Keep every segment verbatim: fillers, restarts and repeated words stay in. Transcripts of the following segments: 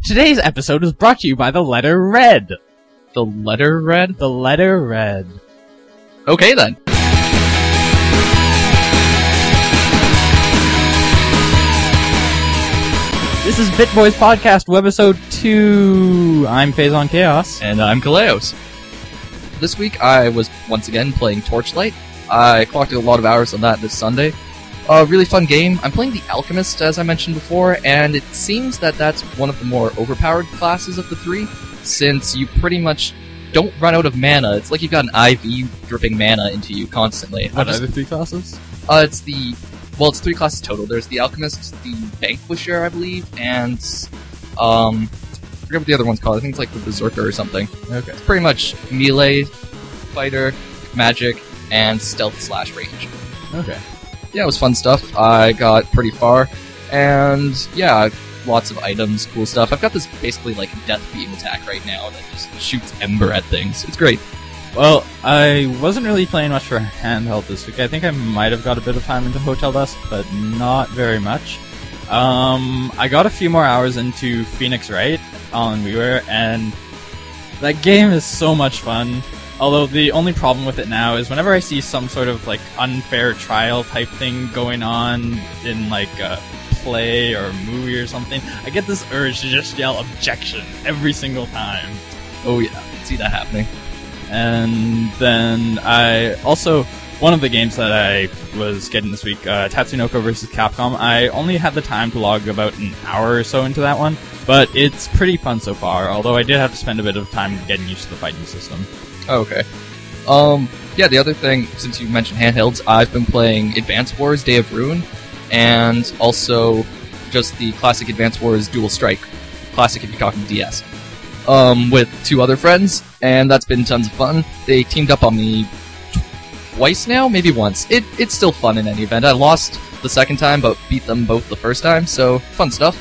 Today's episode is brought to you by the letter Red. The letter Red? The letter Red. Okay then. This is BitBoys Podcast, webisode two. I'm Phazon Chaos. And I'm Kaleos. This week I was once again playing Torchlight. I clocked a lot of hours on that this Sunday. A really fun game. I'm playing the Alchemist, as I mentioned before, and it seems that that's one of the more overpowered classes of the three, since you pretty much don't run out of mana. It's like you've got an I V dripping mana into you constantly. What just, are the three classes? Uh, it's the... Well, it's three classes total. There's the Alchemist, the Vanquisher, I believe, and... Um... I forget what the other one's called. I think it's like the Berserker or something. Okay. It's pretty much melee, fighter, magic, and stealth slash range. Okay. Yeah, it was fun stuff. I got pretty far, and yeah, lots of items, cool stuff. I've got this basically like death beam attack right now that just shoots ember at things. It's great. Well, I wasn't really playing much for handheld this week. I think I might have got a bit of time into Hotel Dusk, but not very much. Um, I got a few more hours into Phoenix Wright on WiiWare, and that game is so much fun. Although the only problem with it now is whenever I see some sort of like unfair trial type thing going on in like a play or a movie or something, I get this urge to just yell objection every single time. Oh yeah, I can see that happening. And then I also, one of the games that I was getting this week, uh, Tatsunoko versus. Capcom, I only had the time to log about an hour or so into that one, but it's pretty fun so far, although I did have to spend a bit of time getting used to the fighting system. Oh, okay. Um, yeah, the other thing, since you mentioned handhelds, I've been playing Advance Wars Day of Ruin, and also just the classic Advance Wars Dual Strike. Classic if you're talking D S. Um, with two other friends, and that's been tons of fun. They teamed up on me twice now, maybe once. It It's still fun in any event. I lost the second time, but beat them both the first time, so fun stuff.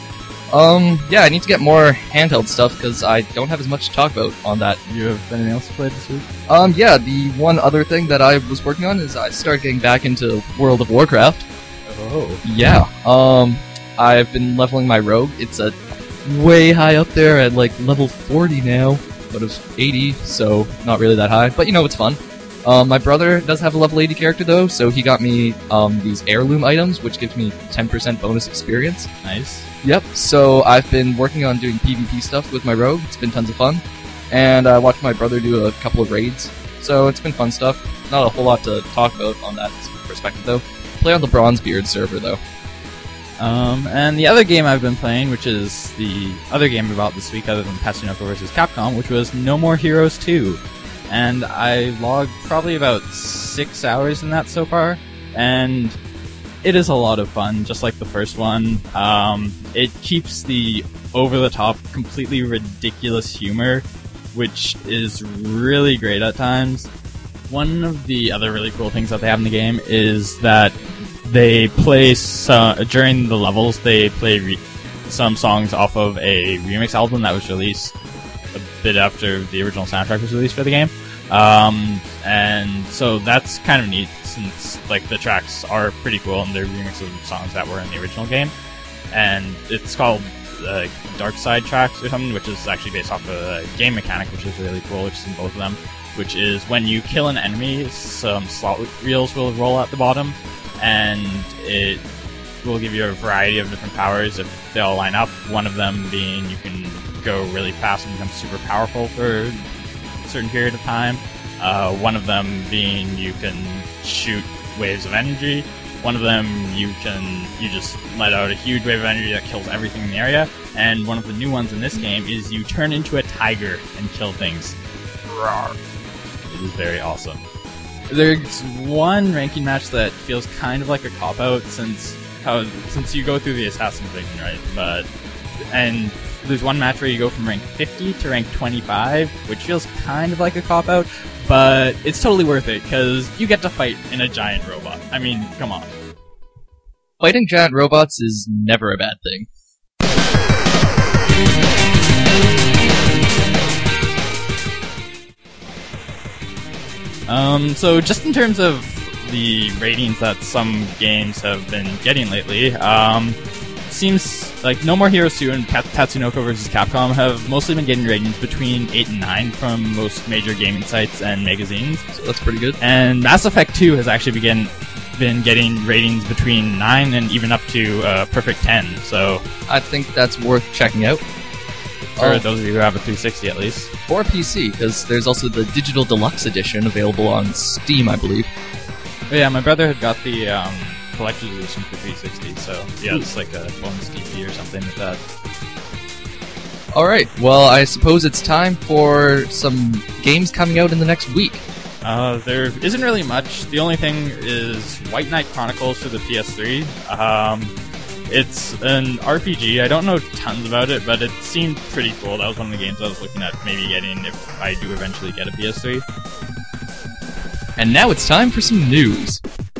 Um, yeah, I need to get more handheld stuff, because I don't have as much to talk about on that. You have anything else to play this week? Um, yeah, the one other thing that I was working on is I started getting back into World of Warcraft. Oh. Yeah, um, I've been leveling my rogue. It's a way high up there at, like, level forty now, out of eighty, so not really that high, but you know, it's fun. Um, my brother does have a level eighty character, though, so he got me, um, these heirloom items, which gives me ten percent bonus experience. Nice. Yep, so I've been working on doing PvP stuff with my rogue. It's been tons of fun. And I watched my brother do a couple of raids, so it's been fun stuff. Not a whole lot to talk about on that perspective, though. Play on the Bronzebeard server, though. Um, and the other game I've been playing, which is the other game about this week other than Tatsunoko versus. Capcom, which was No More Heroes two. And I logged probably about six hours in that so far, and it is a lot of fun, just like the first one. Um, it keeps the over-the-top, completely ridiculous humor, which is really great at times. One of the other really cool things that they have in the game is that they play, some, during the levels, they play re- some songs off of a remix album that was released a bit after the original soundtrack was released for the game. Um, and so that's kind of neat, since like the tracks are pretty cool and they're remixes of songs that were in the original game. And it's called uh, Dark Side Tracks or something, which is actually based off a game mechanic, which is really cool, which is in both of them, which is when you kill an enemy, some slot reels will roll at the bottom, and it will give you a variety of different powers if they all line up. One of them being you can go really fast and become super powerful for a certain period of time. Uh, one of them being you can shoot waves of energy. One of them you can you just let out a huge wave of energy that kills everything in the area. And one of the new ones in this game is you turn into a tiger and kill things. It is very awesome. There's one ranking match that feels kind of like a cop-out since how since you go through the assassin thing, right? But and there's one match where you go from rank fifty to rank twenty-five, which feels kind of like a cop-out, but it's totally worth it, because you get to fight in a giant robot. I mean, come on. Fighting giant robots is never a bad thing. Um, so just in terms of the ratings that some games have been getting lately, um, seems like No More Heroes two and Kat- Tatsunoko versus. Capcom have mostly been getting ratings between eight and nine from most major gaming sites and magazines. So that's pretty good. And Mass Effect two has actually begun been getting ratings between nine and even up to uh, perfect ten. So I think that's worth checking out. for Oh. those of you who have a three sixty at least. Or P C, because there's also the Digital Deluxe Edition available on Steam, I believe. But yeah, my brother had got the um, collector's edition for three sixty, so yeah, it's like a bonus D V D or something like that. Alright, well, I suppose it's time for some games coming out in the next week. Uh, there isn't really much. The only thing is White Knight Chronicles for the P S three. Um, it's an R P G. I don't know tons about it, but it seemed pretty cool. That was one of the games I was looking at maybe getting if I do eventually get a P S three. And now it's time for some news.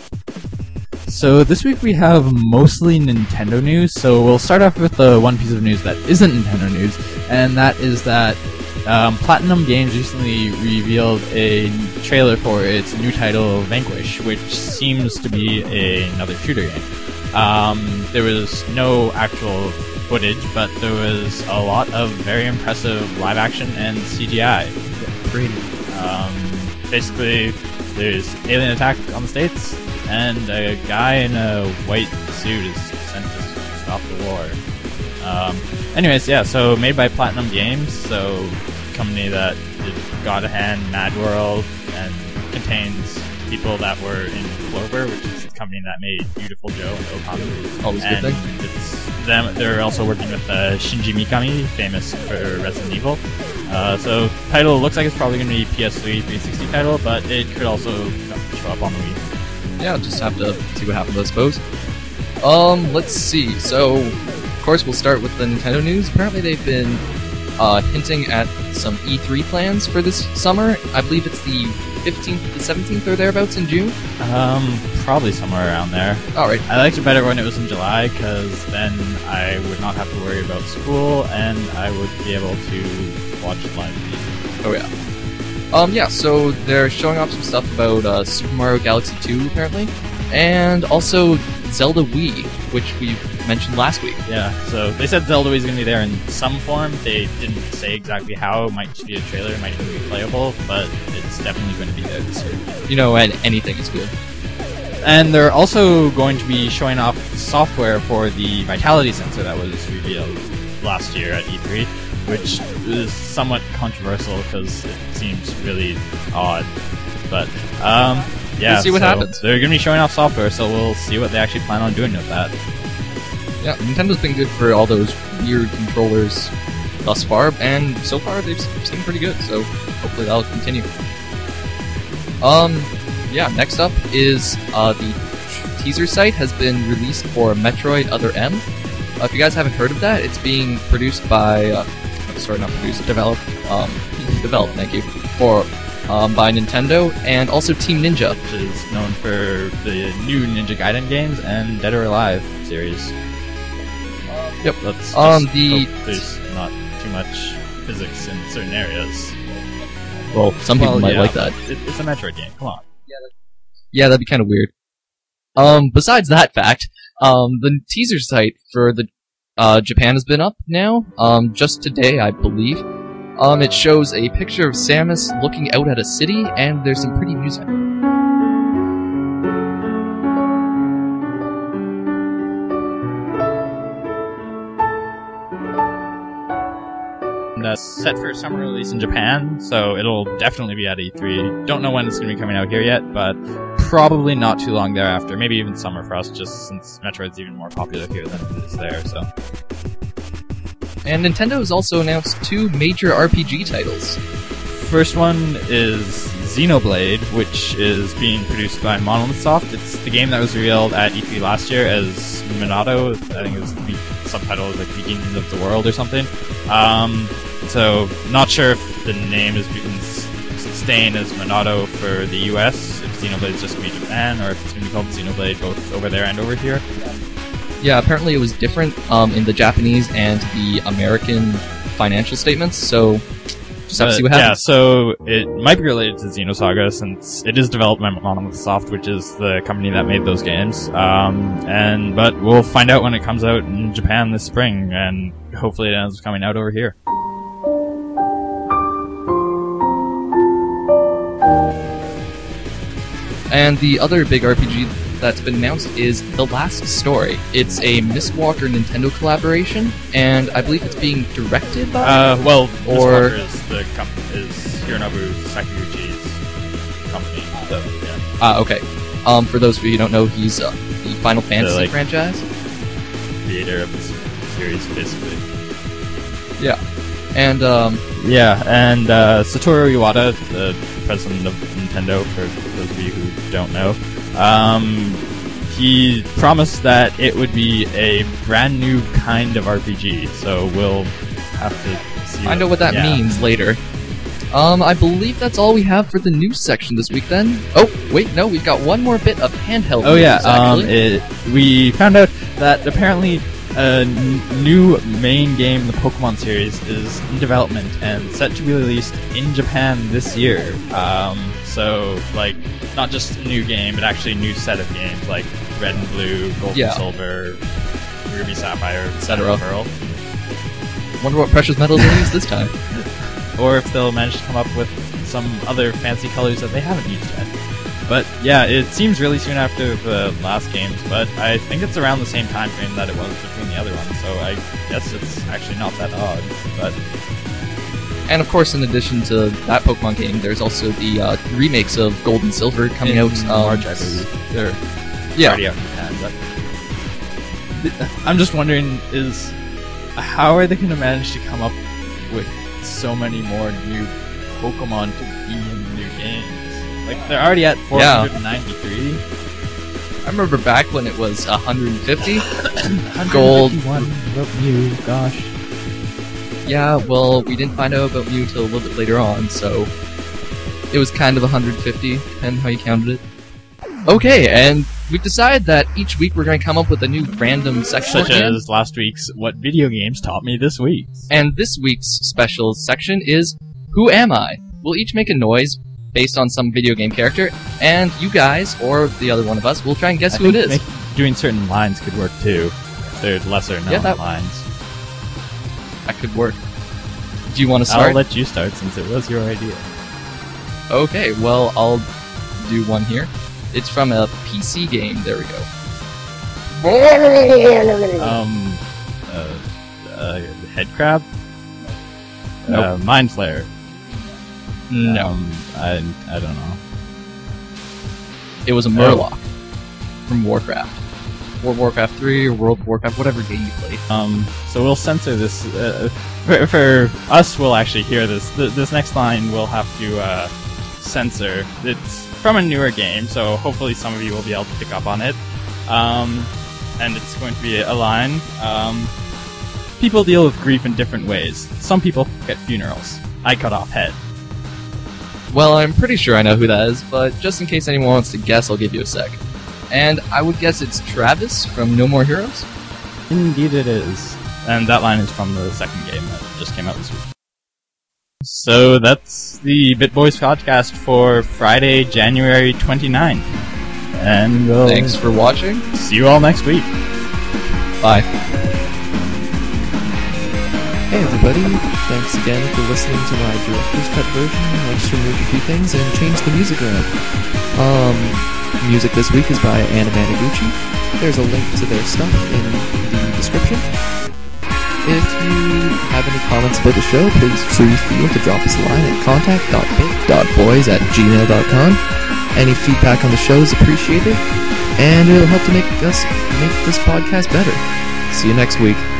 So this week we have mostly Nintendo news, so we'll start off with the one piece of news that isn't Nintendo news, and that is that um, Platinum Games recently revealed a trailer for its new title, Vanquish, which seems to be a, another shooter game. Um, there was no actual footage, but there was a lot of very impressive live action and C G I. Pretty. Um, basically, there's alien attack on the States, and a guy in a white suit is sent to stop the war. Um, anyways, yeah, so made by Platinum Games, so company that did God of Hand, Mad World, and contains people that were in Clover, which is the company that made Beautiful Joe and Okami. Always a And good thing. it's them. They're also working with uh, Shinji Mikami, famous for Resident Evil. Uh, so title looks like it's probably going to be P S three three sixty title, but it could also show up on the Wii. Yeah, just have to see what happens, I suppose. Um, let's see. So, of course, we'll start with the Nintendo news. Apparently, they've been uh, hinting at some E three plans for this summer. I believe it's the fifteenth to the seventeenth or thereabouts in June. Um, probably somewhere around there. Alright. I liked it better when it was in July, because then I would not have to worry about school, and I would be able to watch live video. Oh, yeah. Um, yeah, so they're showing off some stuff about uh, Super Mario Galaxy two, apparently, and also Zelda Wii, which we mentioned last week. Yeah, so they said Zelda Wii is going to be there in some form. They didn't say exactly how. It might just be a trailer, it might even be playable, but it's definitely going to be there this year. You know, and anything is good. And they're also going to be showing off software for the Vitality sensor that was revealed last year at E three, which is somewhat controversial because it seems really odd. But, um, yeah. We'll see what so happens. They're going to be showing off software, so we'll see what they actually plan on doing with that. Yeah, Nintendo's been good for all those weird controllers thus far, and so far they've seemed pretty good, so hopefully that'll continue. Um, yeah, next up is uh, the teaser site has been released for Metroid Other M. Uh, if you guys haven't heard of that, it's being produced by, uh, sorry, not produced, developed, um, developed, thank you, for, um, by Nintendo, and also Team Ninja. Which is known for the new Ninja Gaiden games and Dead or Alive series. Yep. Let's just Um, the- hope there's not too much physics in certain areas. Well, some people Well, might yeah, like that. It, it's a Metroid game, come on. Yeah, that'd be kind of weird. Um, besides that fact, um, the teaser site for the, uh, Japan has been up now, um, just today, I believe. Um, it shows a picture of Samus looking out at a city, and there's some pretty music. That's set for summer release in Japan, so it'll definitely be at E three. Don't know when it's going to be coming out here yet, but probably not too long thereafter. Maybe even summer for us, just since Metroid's even more popular here than it is there, so. And Nintendo has also announced two major R P G titles. First one is Xenoblade, which is being produced by Monolith Soft. It's the game that was revealed at E three last year as Minato. I think it was the subtitle was like Beginning of the World or something. Um, so, not sure if the name is being staying as Minato for the U S, if Xenoblade is just going to be Japan, or if it's going to be called Xenoblade both over there and over here. Yeah, apparently it was different, um, in the Japanese and the American financial statements, so just just have to But, see what yeah, happens. so it might be related to Xenosaga since it is developed by Monolith Soft, which is the company that made those games. Um, and but we'll find out when it comes out in Japan this spring, and hopefully it ends up coming out over here. And the other big R P G that's been announced is The Last Story. It's a Mistwalker Nintendo collaboration, and I believe it's being directed by... Uh, well, Or- Mistwalker is the com- is Hironobu Sakaguchi's company. So, yeah. Ah, okay. Um, for those of you who don't know, he's uh, the Final Fantasy like- franchise. Creator of this series, basically. Yeah. And, um, Yeah, and uh, Satoru Iwata, the president of Nintendo, for those of you who don't know, um, he promised that it would be a brand new kind of R P G. So we'll have to see. I know what that yeah. means later. Um, I believe that's all we have for the news section this week then. Oh, wait, no, we've got one more bit of handheld Oh news, yeah, um, actually. it, we found out that apparently a n- new main game in the Pokemon series is in development and set to be released in Japan this year. Um, so, like, not just a new game, but actually a new set of games, like Red and Blue, Gold Yeah. and Silver, Ruby, Sapphire, et cetera. Pearl. Wonder what precious metals they'll use this time. Or if they'll manage to come up with some other fancy colors that they haven't used yet. But yeah, it seems really soon after the last games, but I think it's around the same time frame that it was between the other ones, so I guess it's actually not that odd. But And of course, in addition to that Pokemon game, there's also the uh, remakes of Gold and Silver coming in out. Um, March, I believe. They're yeah. already out in Japan, but I'm just wondering, is how are they going to manage to come up with so many more new Pokemon to be in the new games? Like, they're already at four hundred ninety-three. I remember back when it was one hundred fifty. Gold. one fifty-one about Mew, gosh. Yeah, well, we didn't find out about Mew until a little bit later on, so it was kind of one hundred fifty, depending how you counted it. Okay, and we've decided that each week we're going to come up with a new random section. Such as last week's What Video Games Taught Me This Week. And this week's special section is Who Am I? We'll each make a noise based on some video game character, and you guys, or the other one of us, will try and guess I who it think is. make- doing certain lines could work too. If they're lesser known Yeah, that- lines. That could work. Do you want to start? I'll let you start since it was your idea. Okay, well, I'll do one here. It's from a P C game. There we go. Um, uh, uh, head crab? Nope. Uh, mind flayer. No. Um, I, I don't know. It was a Murloc from Warcraft. Or Warcraft three, or World of Warcraft, whatever game you played. Um, so we'll censor this. Uh, for, for us, we'll actually hear this. Th- this next line we'll have to uh, censor. It's from a newer game, so hopefully some of you will be able to pick up on it. Um, and it's going to be a line. Um, people deal with grief in different ways. Some people get funerals. I cut off head. Well, I'm pretty sure I know who that is, but just in case anyone wants to guess, I'll give you a sec. And I would guess it's Travis from No More Heroes? Indeed it is. And that line is from the second game that just came out this week. So that's the BitBoys podcast for Friday, January twenty-ninth. And we'll Thanks for watching. see you all next week. Bye. Hey everybody, thanks again for listening to my director's cut version. I just removed a few things and changed the music around. Um, music this week is by Anna Managuchi. There's a link to their stuff in the description. If you have any comments about the show, please free feel to drop us a line at contact dot bit dot boys at gmail dot com. Any feedback on the show is appreciated, and it'll help to make us make this podcast better. See you next week.